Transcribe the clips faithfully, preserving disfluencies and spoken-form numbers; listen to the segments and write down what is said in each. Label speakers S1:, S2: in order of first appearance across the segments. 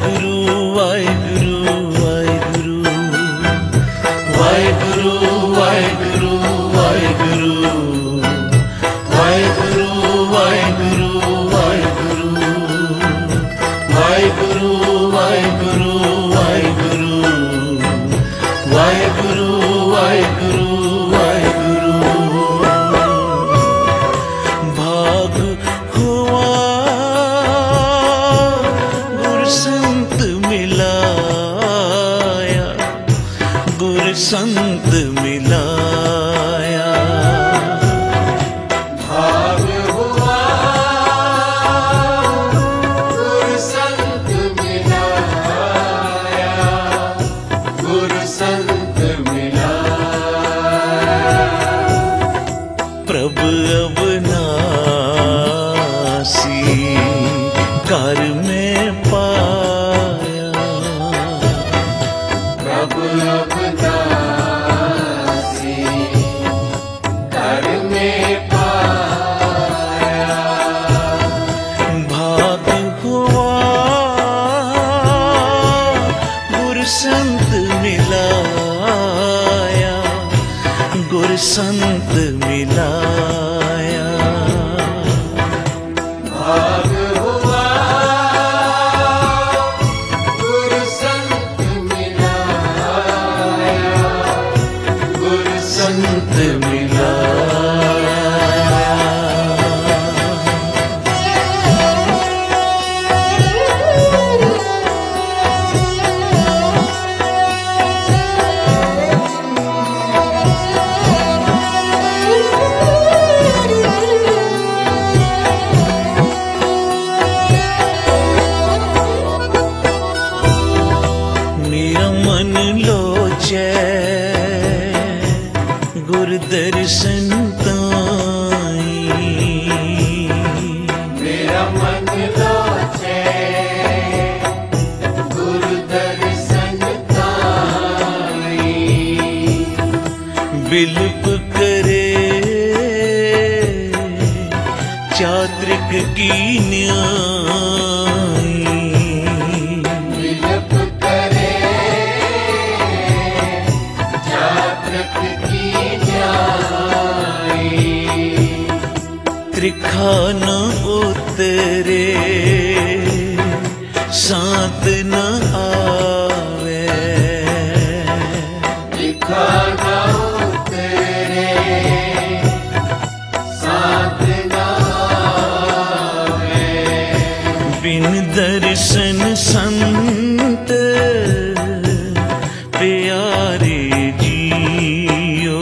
S1: वाहिगुरु वाहिगुरु वाहिगुरु वाहिगुरु वाहिगुरु वाहिगुरु वाहिगुरु वाहिगुरु वाहिगुरु वाहिगुरु वाहिगुरु वाहिगुरु वाहिगुरु वाहिगुरु भाग हुआ गुर संत मिलाया, गुर संत मिलाया।
S2: भाग हुआ गुर संत मिलाया, गुर संत मिलाया।
S1: प्रभु अविनाशी घर में पाया,
S2: प्रभु अविनाशी घर में पाया।
S1: भाग हुआ गुर संत मिलाया, गुर संत मिलाया।
S2: भाग हुआ गुर संत मिलाया, गुर संत मिलाया।
S1: मेरा मन लोचे गुर दर्शन ताई,
S2: मेरा मन लोचे गुरु दर्शन ताई।
S1: बिलप करे चात्रिक की न्याई,
S2: विलप करे जातक की न्याई।
S1: त्रिखा न उतरे सात न आवे,
S2: लिखा न उतरे साथ न आवे।
S1: बिन दर्शन संत प्यारे जियो,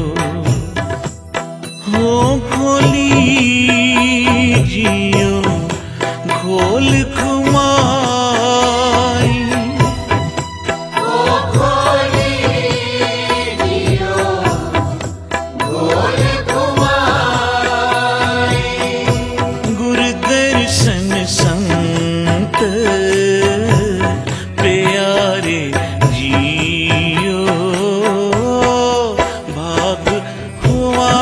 S1: हो खोली जियो खोल खुमाई।
S2: ओ खोली जियो गोल घुमाई।
S1: गुर दर्शन संत प्यारे जियो, भाग हुआ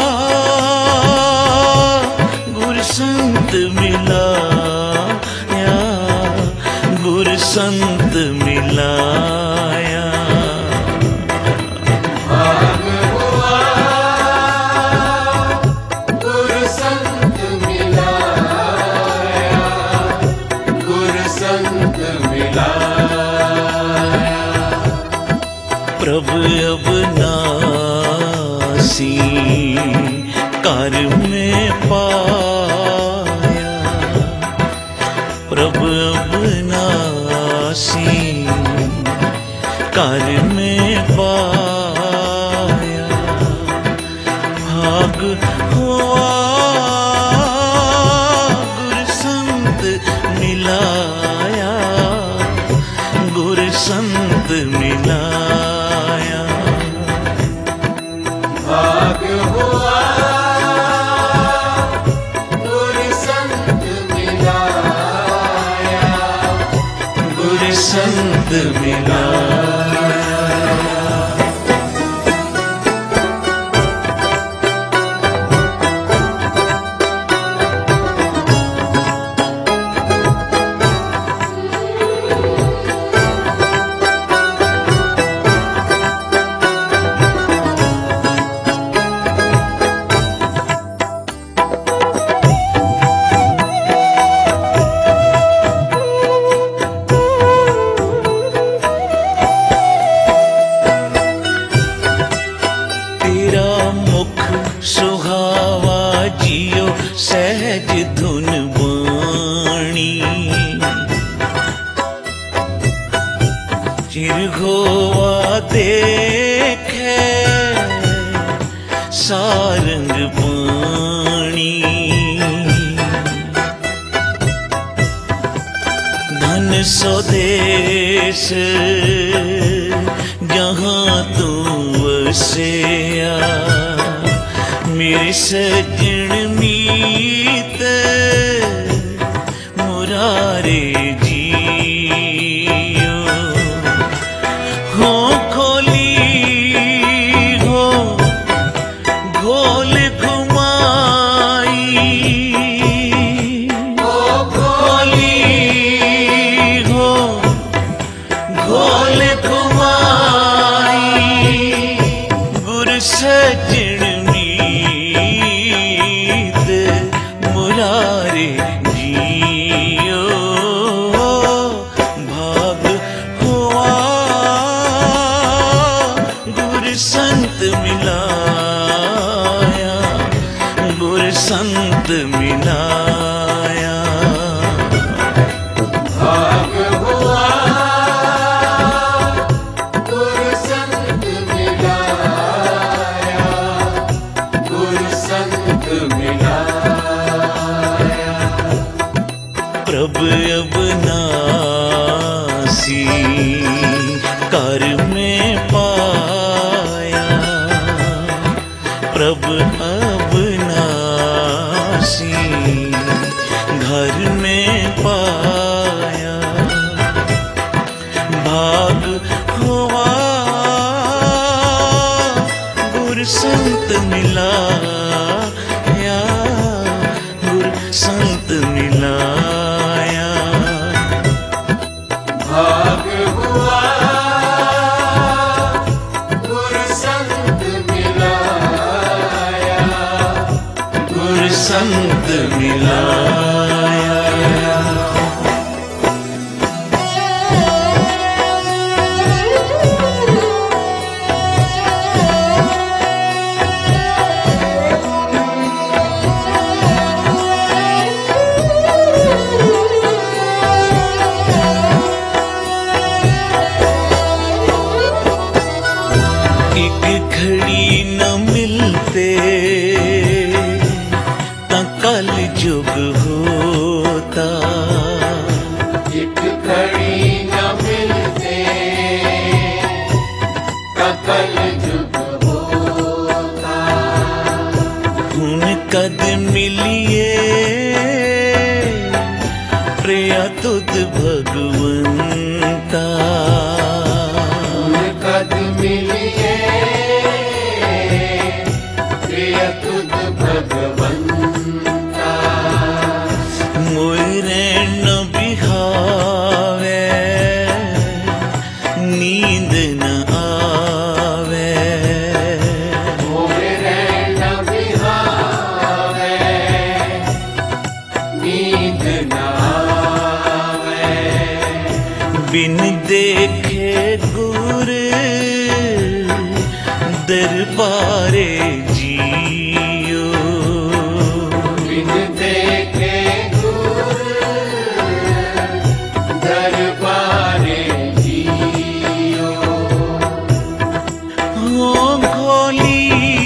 S1: गुर संत मिलाया, गुर संत मिलाया।
S2: भाग हुआ गुर संत मिलाया, गुर संत मिलाया।
S1: प्रभु अविनाशी घर में पाया, प्रभु अविनाशी घर में पाया। भाग हुआ गुर संत मिलाया, गुर संत मिलाया।
S2: भाग हुआ गुर संत मिलाया, गुर संत मिलाया।
S1: फिर गोवा देखे सारंग पानी, धन स्वदेश जहाँ तू वसया, मेरे सजन मीत मुरारे जियो। हो खोली हो घोल घुमाई, हो खोली हो घोल घुमाई, गुर सजन मीत मुरारे जियो। भाग हुआ गुर संत मिलाया, गुर संत मिलाया।
S2: भाग हुआ गुर संत मिलाया, गुर संत मिलाया।
S1: प्रभु अविनाशी कर में पाया, प्रभु अविनाशी घर में पाया। भाग हुआ गुर संत मिलाया, गुर संत मिलाया।
S2: भाग हुआ गुर संत मिलाया,
S1: गुर संत मिलाया। एक घड़ी न मिलते ता कल जुग होता,
S2: एक घड़ी न मिलते कल जुग होता।
S1: हुन कद मिलिए प्रिया तुद भगवंता,
S2: कद मिलिए प्रिय तुद भगवंता।
S1: मोरे न बिहावे नींद न आवे,
S2: मोरे न बिहावे नींद न आवे।
S1: बिन देखे गुर दरबारे जियो,
S2: बिन देखे गुर दरबारे जियो।
S1: हो घोली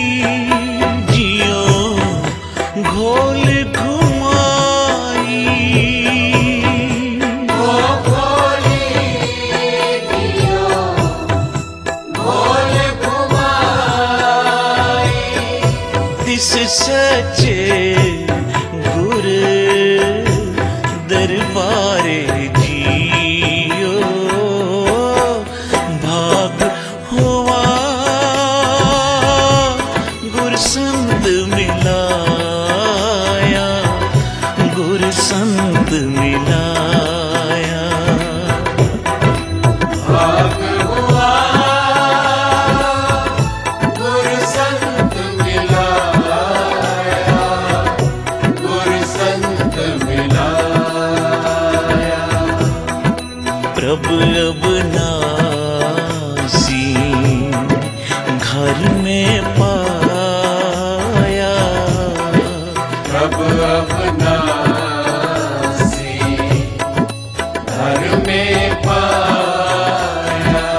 S1: जियो घोल घुमाई,
S2: ओ खोली जियो घोल घुमाई।
S1: तिस सचे गुर दरबारे जियो। भाग हुआ गुर संत मिलाया, गुर संत मिलाया।
S2: भाग हुआ गुर संत मिलाया, गुर संत मिलाया।
S1: प्रभु अविनाशी घर में पाया,
S2: प्रभु अविनाशी घर में पाया।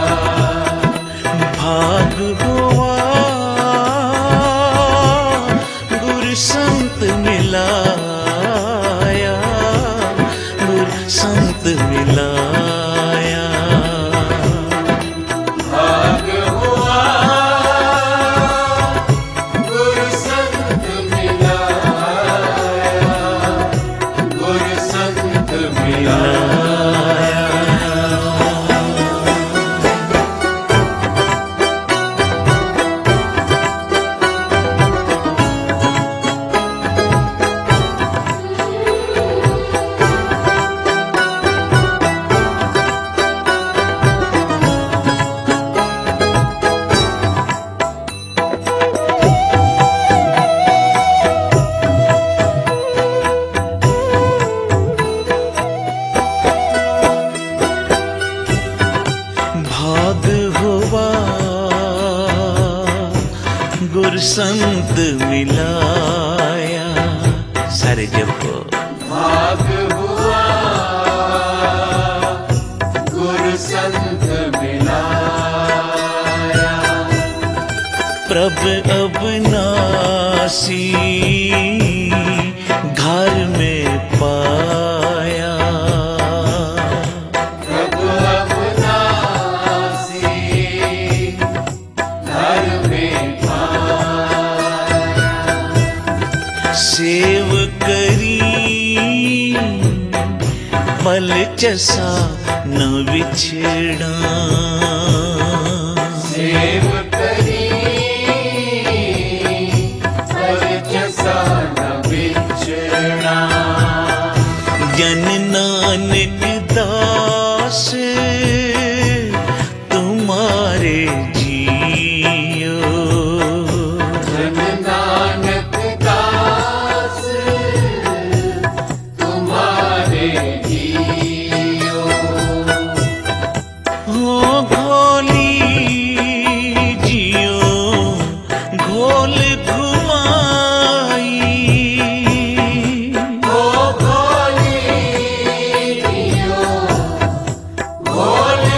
S1: गुर संत मिलाया। सारे जपो।
S2: भाग हुआ गुर संत मिलाया।
S1: प्रभ अविनाशी घर में पाया।
S2: प्रभु अविनाशी घर में पाया।
S1: सेव करी मल चसा न बिछड़ा।
S2: सेव करी मल चसा न बिछड़ा।
S1: जन नानक दास तुम्हारे जियो।
S2: जन नानक दास तुम्हारे जियो।
S1: हो घोली जियो घोल घुमाई।
S2: ओ घोली जियो घोल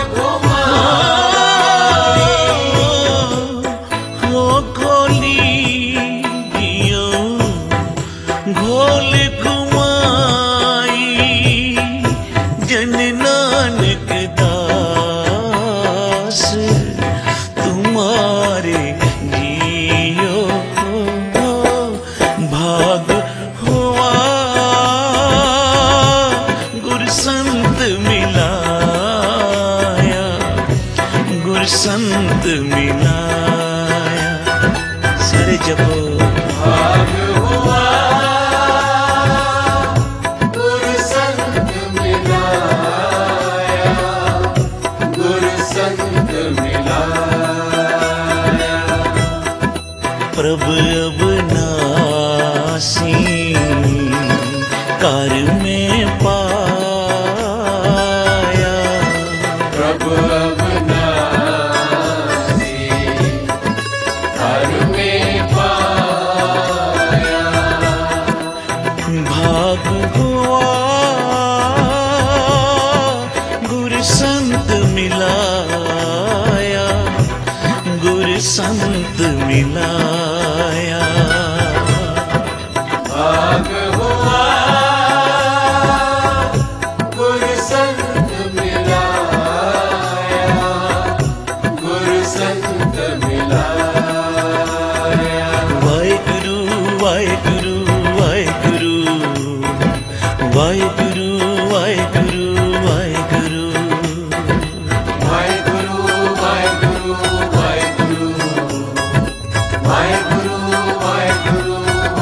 S2: घुमाई।
S1: हो घोली जियो घोल घुमाई। जन नानक दास तुम्हारे जियो। भाग हुआ गुर संत मिलाया। गुर संत मिलाया। सारे जपो।
S2: भाग हुआ गुर संत मिलाया। गुर संत मिलाया।
S1: प्रभु अविनाशी कार में पाया।
S2: प्रभु अविनाशी घर में पाया।
S1: भाग हुआ गुर संत मिलाया। गुर संत मिलाया।
S2: भाग हुआ गुर संत मिलाया। गुर संत मिलाया।
S1: वाहिगुरु वाहिगुरु वाहिगुरु वाहिगुरु वाहिगुरु वाहिगुरु।
S2: वाहिगुरु वाहिगुरु वाहिगुरु। वाहिगुरु वाहिगुरु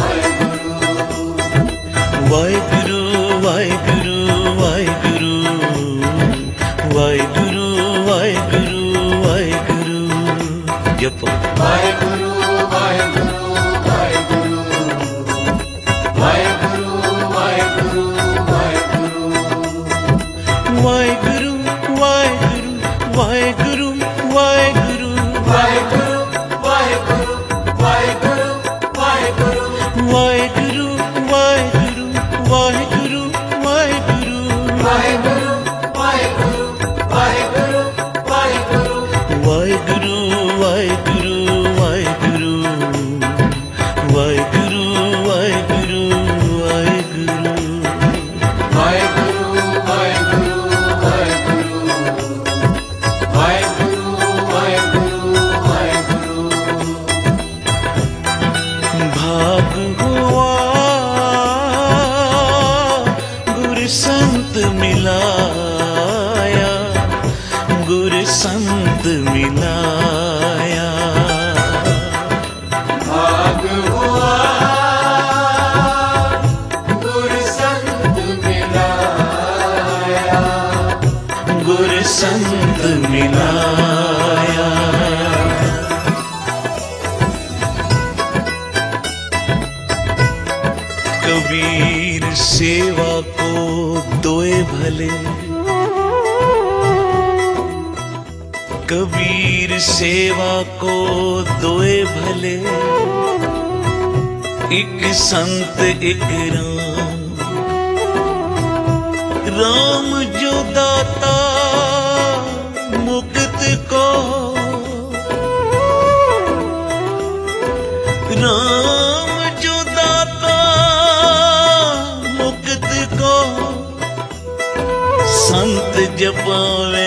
S2: वाहिगुरु।
S1: वाहिगुरु वाहिगुरु वाहिगुरु वाहिगुरु वाहिगुरु वाहिगुरु। जपो।
S2: वाहिगुरु वाहिगुरु वाहिगुरु। वाहिगुरु वाहिगुरु वाहिगुरु।
S1: वाहिगुरु वाहिगुरु वाहिगुरु वाहिगुरु।
S2: वाहिगुरु वाहिगुरु वाहिगुरु वाहिगुरु।
S1: वाहिगुरु वाहिगुरु वाहिगुरु वाहिगुरु।
S2: वाहिगुरु वाहिगुरु वाहिगुरु वाहिगुरु।
S1: वाहिगुरु वाहिगुरु वाहिगुरु वाहिगुरु वाहिगुरु वाहिगुरु।
S2: वाहिगुरु वाहिगुरु वाहिगुरु। वाहिगुरु वाहिगुरु वाहिगुरु।
S1: भाग हुआ गुर संत मिलाया। गुर संत मिलाया।
S2: भाग हुआ गुर संत मिलाया।
S1: गुर संत मिलाया। कबीर सेवा को दोए भले। कबीर सेवा को दोए भले, एक संत एक राम। राम जो दाता मुक्त को, राम जो दाता मुक्त को, संत जपावे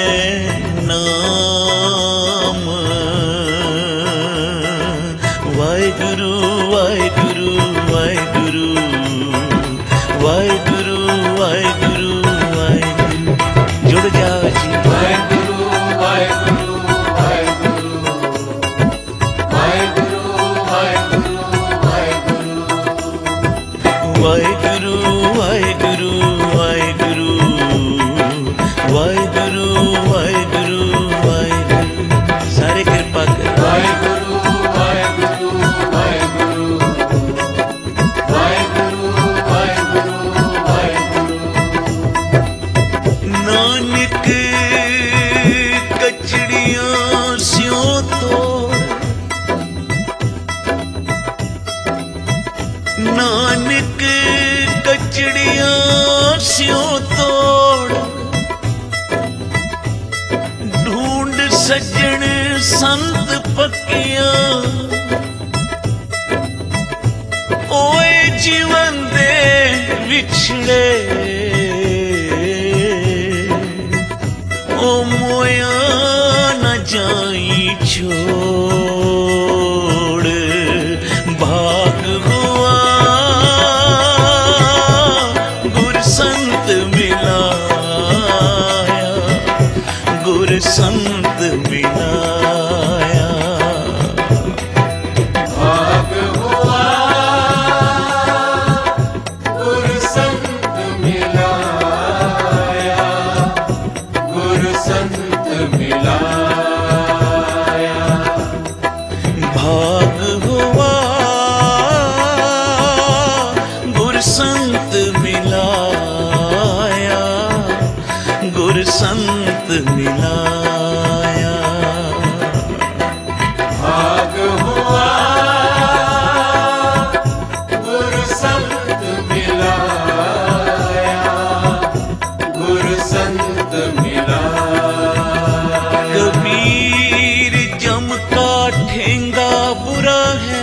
S1: नाम। वाहिगुरु वाहिगुरु वाहिगुरु वाहिगुरु वाहिगुरु वाहिगुरु। जुड़ जाओ जी।
S2: वाहिगुरु वाहिगुरु वाहिगुरु वाहिगुरु वाहिगुरु वाहिगुरु
S1: वाहिगुरु वाहिगुरु वाहिगुरु वाहिगुरु वाहिगुरु वाहिगुरु। सारे कृपा कर।
S2: वाहिगुरु वाहिगुरु वाहिगुरु वाहिगुरु वाहिगुरु वाहिगुरु।
S1: नानक कचड़ियां स्यों तोड़, नानक कचड़ियां स्यों तोड़। ढूंढ सज्जन संत पक्कियां, ओए जीवन दे विछड़े। ओ मोया न जाई छोड़, भाग हुआ गुर संत मिलाया, गुर संत मिलाया।
S2: भाग हुआ गुरु संत मिलाया, गुरु संत मिलाया।
S1: भाग हुआ गुर संत मिलाया, गुर संत मिलाया।
S2: भाग हुआ गुरु संत मिलाया, गुरु संत मिलाया।
S1: कबीर जम का ठेंगा बुरा है,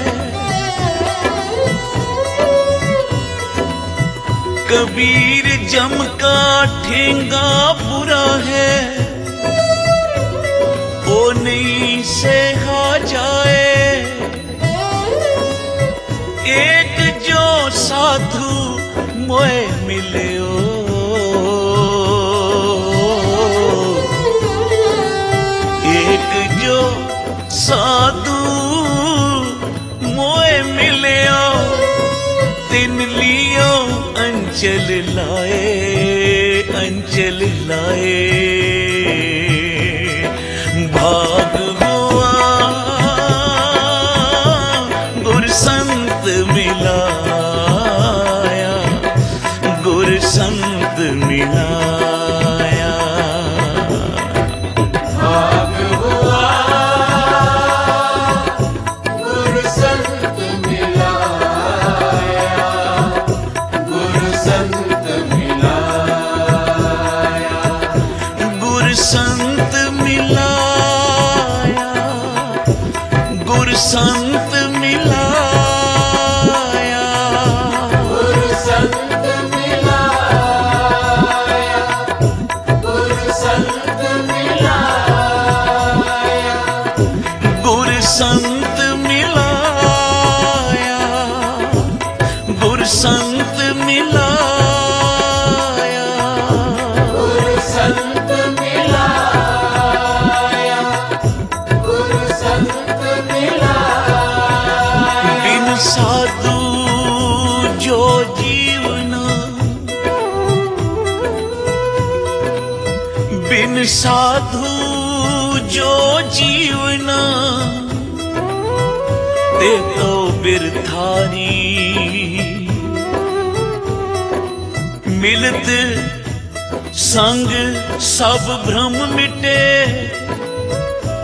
S1: कबीर जम का ठेंगा बुरा है। ओ नहीं सहा जाए, एक जो साधु मोए मिलियो। एक जो साधु मोए मिलियो, तिन लियो अंचल लाए, अंचल लाए। भाग हुआ गुर संत मिलाया, गुर संत मिलाया।
S2: भाग हुआ गुरु संत मिलाया, गुरु संत मिलाया।
S1: गुर संत मिलाया, गुर संत मिलाया।
S2: गुरु संत मिलाया, गुरु संत मिलाया।
S1: गुर संत मिलाया, गुर संत मिलाया।
S2: गुरु संत मिलाया, गुरु संत मिलाया।
S1: बिन साधु जो जीवना, बिन साधु जो जीवना, ते तो बिरथारी। मिलत संग सब भ्रम मिटे,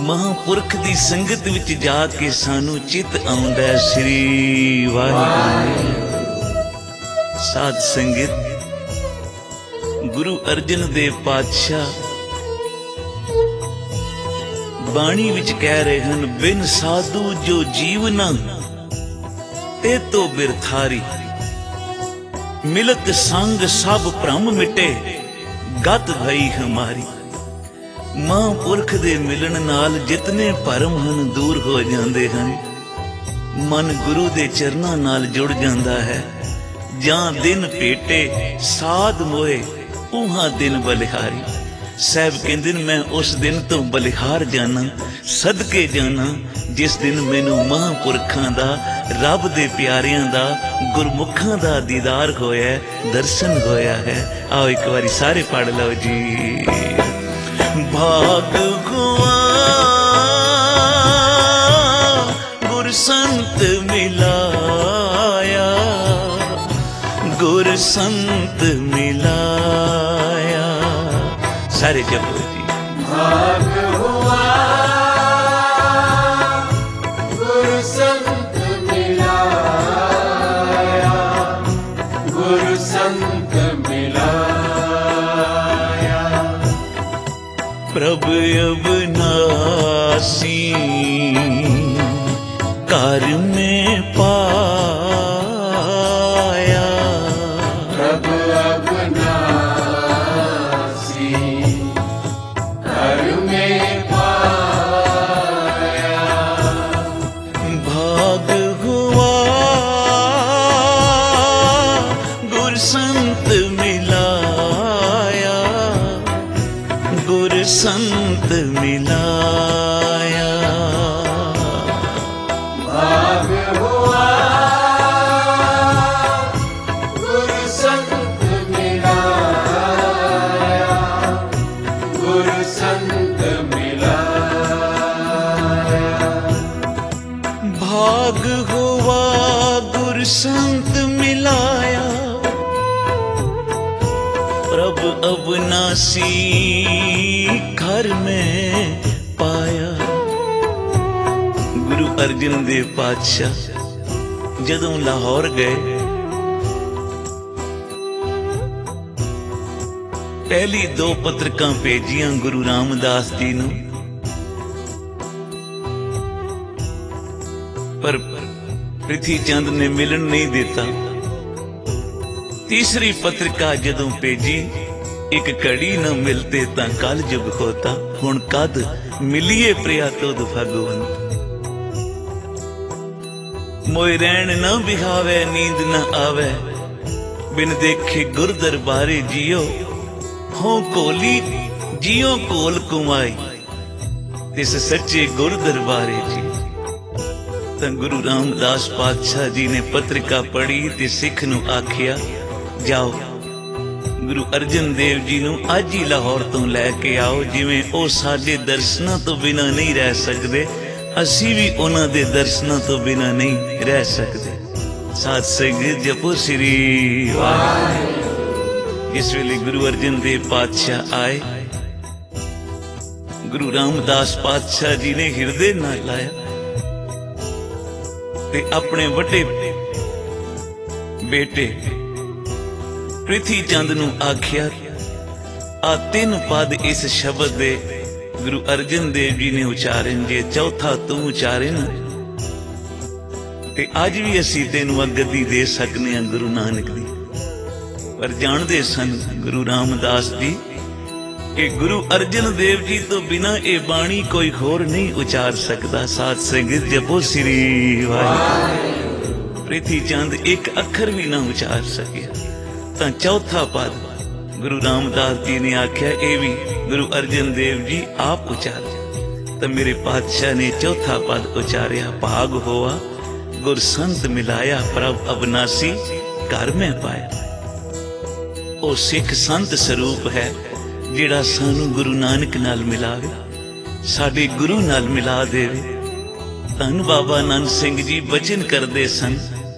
S1: महापुरख दी संगत विच जाके सानू चित आउंदा है श्री वाहिगुरू। साध संगत गुरु अर्जन देव पातशाह बाणी विच कह रहे हैं, बिन साधु जो जीवना ते तो बिरथारी, मिलत संग सब भ्रम मिटे, गत भई हमारी। महापुरख दे मिलन नाल जितने भरम हन दूर हो जाते हैं। मन गुरु दे चरनां नाल जुड़ जाता है। जां दिन भेटे साध मोए, उहां दिन बलिहारी। साहब कहंदे ने, मैं उस दिन तो बलिहार जाना, सदके जाना, जिस दिन मैनू महापुरखां दा, रब दे प्यारियां दा, गुरमुखां दा दीदार होया, दर्शन होया है। आओ एक बारी सारे पढ़ लो जी। भाग हुआ गुर संत मिलाया, गुर संत मिलाया। सारे जपो जी।
S2: भाग हुआ गुर संत मिलाया, गुर संत मिलाया।
S1: प्रभु अविनाशी कर में पाया,
S2: प्रभु अविनाशी कर में पाया।
S1: भाग हुआ गुर संत मिलाया, गुर संत मिलाया।
S2: भाग हुआ गुर संत मिलाया, गुर संत मिलाया।
S1: भाग हुआ गुर संत मिलाया, प्रभु अविनाशी घर में पाया। गुरु अर्जन देव पातशाह जदों लाहौर गए, पहली दो पत्रकां भेजियां गुरु रामदास जी नूं, पर ਪ੍ਰਿਥੀ ਚੰਦ ने मिलन नहीं दिता। तीसरी पत्रिका जदों भेजी, एक घड़ी न मिलते ता कल जुग होता, हुण कद मिलिए प्रिया तुद भगवंत। मोए रैन न बिहावे नींद न आवे, बिन देखे गुर दरबारे जियो। हो कोली जियो कोल कुमाई, तिस सच्चे गुर दरबारे जी। ਤਾਂ ਗੁਰੂ ਰਾਮਦਾਸ ਪਾਤਸ਼ਾਹ ਜੀ ਨੇ ਪੱਤਰਿਕਾ ਪੜ੍ਹੀ ਤੇ ਸਿੱਖ ਨੂੰ ਆਖਿਆ, ਜਾਓ ਗੁਰੂ ਅਰਜਨ ਦੇਵ ਜੀ ਨੂੰ ਅੱਜ ਹੀ ਲਾਹੌਰ ਤੋਂ ਲੈ ਕੇ ਆਓ। ਜਿਵੇਂ ਉਹ ਸਾਡੇ ਦਰਸ਼ਨਾਂ ਤੋਂ ਬਿਨਾਂ ਨਹੀਂ ਰਹਿ ਸਕਦੇ, ਅਸੀਂ ਵੀ ਉਹਨਾਂ ਦੇ ਦਰਸ਼ਨਾਂ ਤੋਂ ਬਿਨਾਂ ਨਹੀਂ ਰਹਿ ਸਕਦੇ। ਸਾਧ ਸੰਗਤ ਜਪੋ ਸ੍ਰੀ ਵਾਹਿਗੁਰੂ। ਜਿਸ ਵੇਲੇ ਗੁਰੂ ਅਰਜਨ ਦੇਵ ਪਾਤਸ਼ਾਹ ਆਏ, ਗੁਰੂ ਰਾਮਦਾਸ ਪਾਤਸ਼ਾਹ ਜੀ ਨੇ ਹਿਰਦੇ ਨਾਲ ਲਾਇਆ ਤੇ ਆਪਣੇ ਵੱਡੇ ਬੇਟੇ ਪ੍ਰਿਥੀ ਚੰਦ ਨੂੰ ਆਖਿਆ, ਆ ਤਿੰਨ ਪਦ ਇਸ ਸ਼ਬਦ ਦੇ ਗੁਰੂ ਅਰਜਨ ਦੇਵ ਜੀ ਨੇ ਉਚਾਰਨ, ਜੇ ਚੌਥਾ ਤੂੰ ਉਚਾਰੇ ਨਾ ਤੇ ਅੱਜ ਵੀ ਅਸੀਂ ਤੈਨੂੰ ਗੱਦੀ ਦੇ ਸਕਨੇ ਹਾਂ ਗੁਰੂ ਨਾਨਕ ਦੀ। ਪਰ ਜਾਣਦੇ ਸਨ ਗੁਰੂ ਰਾਮਦਾਸ ਜੀ कि गुरु अर्जन देव जी तो बिना ये बाणी कोई होर नहीं उचार सकता। साध संगत जपो श्री वाहिगुरू। प्रिथी चंद एक अखर भी ना उचार सकिया, तो चौथा पद गुरु रामदास जी ने आख्या ये भी गुरु अर्जन देव जी आप उचार। तो मेरे पातशाह ने चौथा पद उचारिया, भाग होआ गुर संत मिलाया, प्रभ अविनाशी घर में पाया। ओ सिख संत स्वरूप है जिहड़ा सानू गुरु नानक नाल मिलावे, साडे गुरु नाल मिला देवे। धन बाबा नानक सिंह जी बचन करदे सन,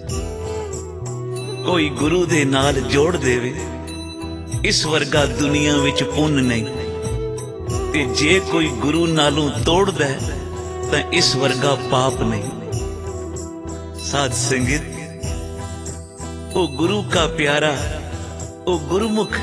S1: कोई गुरु दे नाल जोड़ देवे, इस वर्गा दुनिया विच पुन नहीं। ते जे कोई गुरु नालों तोड़दा है तां इस वर्गा पाप नहीं। साध संगत, ओ गुरु का प्यारा, ओ गुरुमुख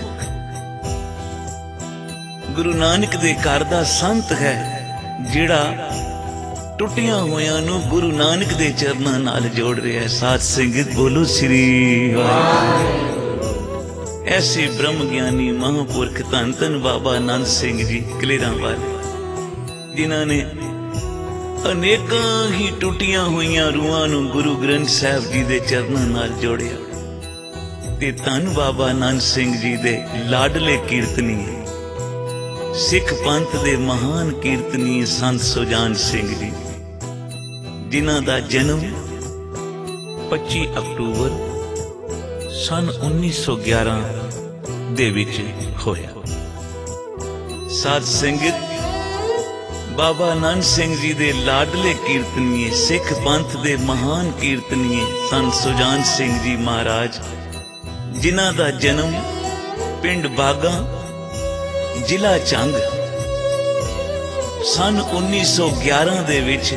S1: गुरु नानक दे घर दा संत है जिहड़ा टुटियां होयां नूं गुरु नानक दे चरनां नाल जोड़ रहा है। साध संगत बोलो श्री वाहिगुरू। ऐसे ब्रह्म ज्ञानी महापुरख धन धन बाबा आनंद सिंह जी कलेरां वाले, जिन्हां ने अनेकां ही टुटियां होईयां रूहां नूं गुरु ग्रंथ साहिब जी दे चरनां नाल जोड़िया। ते धन बाबा आनंद सिंह जी दे लाडले कीर्तनी सिख पंथ दे महान कीर्तनी संत सुजान सिंह जी, जिन्हां दा जन्म पच्ची अक्टूबर सन उन्नीस सौ ग्यारह दे विच होया। साध संगत, बाबा आनंद सिंह जी दे लाडले कीर्तनीए सिख पंथ दे महान कीर्तनीए संत सुजान सिंह जी महाराज, जिन्हां दा जन्म पिंड बागा जिला चंग सन उन्नीस सौ ग्यारह दे विच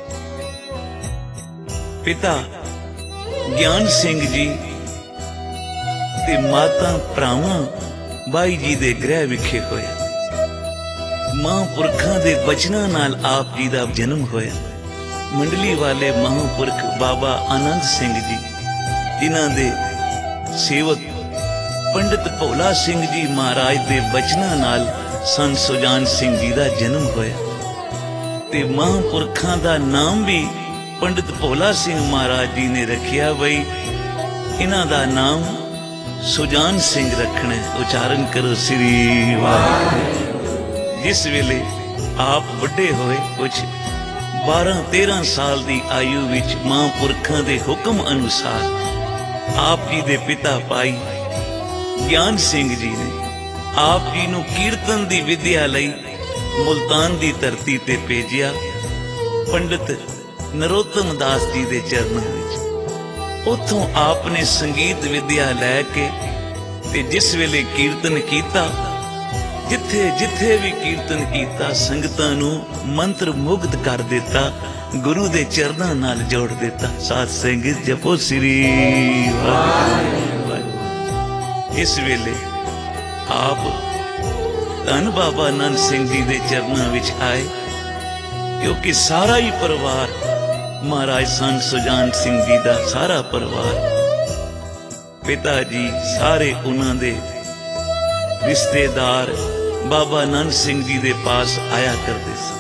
S1: पिता ज्ञान सिंह जी ते माता भरावां बाई जी दे गृह विखे होया। महापुरखां दे बचनां नाल आप जी दा जन्म होया। मंडली वाले महापुरख बाबा आनंद सिंह जी, जिन्हां दे सेवक पंडित भोला सिंह जी महाराज दे बचनां नाल संत सुजान सिंह जी दा जन्म होया। ते महापुरखां दा नाम भी पंडित भोला सिंह महाराज जी ने रखिया, बई इन्हां दा नाम सुजान सिंह रखना है। उच्चारण करो श्री वाहिगुरू। जिस वेले आप बड़े होए, कुछ बारह तेरह साल की आयु विच महापुरखां दे हुक्म अनुसार आप जी दे पिता भाई ज्ञान सिंह जी ने आप जी नूं कीर्तन दी विद्या लई मुल्तान दी धरती ते भेजिया। पंडित नरोत्तम दास जी दे चरणों विच उथों आपने संगीत विद्या लैके ते जिस वेले कीर्तन कीता, जिथे जिथे भी कीर्तन कीता, संगतां नूं मंत्र मुग्ध कर दिता, गुरु दे चरनां नाल जोड़ दिता। साध संगत जपो श्री वाहिगुरू। इस वेले आप धन बाबा आनंद सिंह जी दे चरनां विच आए, क्योंकि सारा ही परिवार महाराज संत सुजान सिंह जी दा सारा परिवार, पिता जी सारे उन्हां दे रिश्तेदार बाबा आनंद सिंह जी दे पास आया करते सन।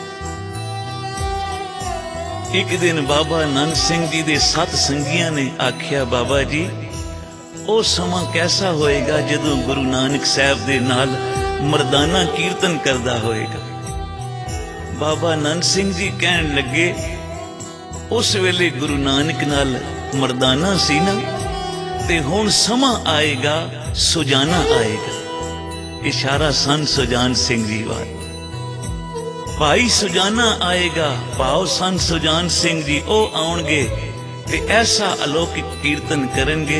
S1: एक दिन बाबा आनंद सिंह जी दे सत संगियां ने आख्या, बाबा जी ओ समा कैसा होएगा जदों गुरु नानक साहब दे नाल मर्दाना कीर्तन करदा होएगा। बाबा आनंद सिंह जी कहन लगे, उस वेले गुरु नानक नाल मर्दाना सी ना, ते हुण समा आएगा सुजाना आएगा। इशारा संत सुजान सिंह जी वाल। भाई सुजाना आएगा, भाव संत सुजान सिंह जी ओ आउणगे ते ऐसा अलौकिक कीर्तन करनगे,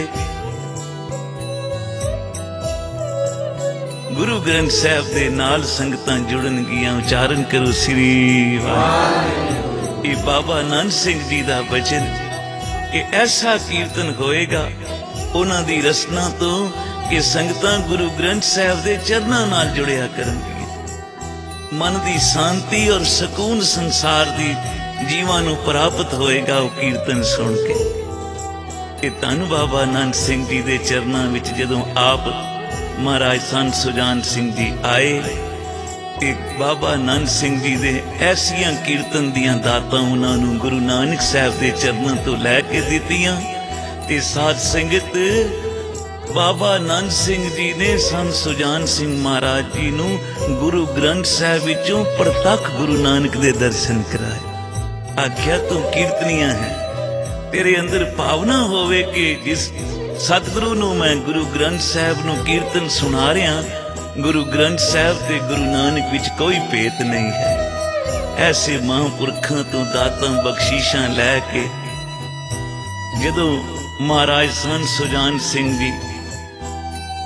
S1: गुरु ग्रंथ साहब दे नाल संगतां जुड़नगियां। उच्चारण करो श्री वाहिगुरू। ये बाबा आनंद सिंह जी दा बचन कि ऐसा कीर्तन होएगा उन्हां दी रसना तो कि संगतां गुरु ग्रंथ साहब दे चरनां नाल जुड़िया करनगियां। मन दी शांति और सुकून संसार दी जीवां नूं प्राप्त होएगा वो कीर्तन सुन के। कि धन बाबा आनंद सिंह जी दे चरनां विच जदों आप महाराज संत सुजान सिंह जी आए, एक बाबा आनंद सिंह जी दे ऐसियां कीर्तन दियां दातां उन्हां नूं गुरु नानक साहब दे चरनां तो लैके दित्तियां। ते साध संगत, बाबा आनंद सिंह जी ने संत सुजान सिंह महाराज जी नूं गुरु ग्रंथ साहब विचों प्रतख गुरु नानक दे दर्शन कराए। आख्या तू कीर्तनियां है, तेरे अंदर भावना होवे कि जिस सतगुरु नूं मैं गुरु ग्रंथ साहब नूं कीर्तन सुना रहा, गुरु ग्रंथ साहब ते गुरु नानक विच कोई भेद नहीं है। ऐसे महापुरखां तो दातां बख्शीशां लैके जदों महाराज संत सुजान सिंह जी